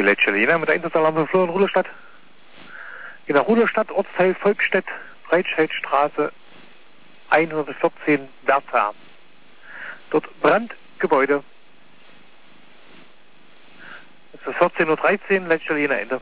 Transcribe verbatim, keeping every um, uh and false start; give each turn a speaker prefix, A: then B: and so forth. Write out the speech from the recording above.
A: letzte Linie mit der Einsatzanlage von Flur in Ruderstadt. In der Ruderstadt, Ortsteil Volkstedt, Breitscheidstraße hundertvierzehn Bertha. Dort Brandgebäude. Es ist vierzehn Uhr dreizehn, letzte Linie Ende.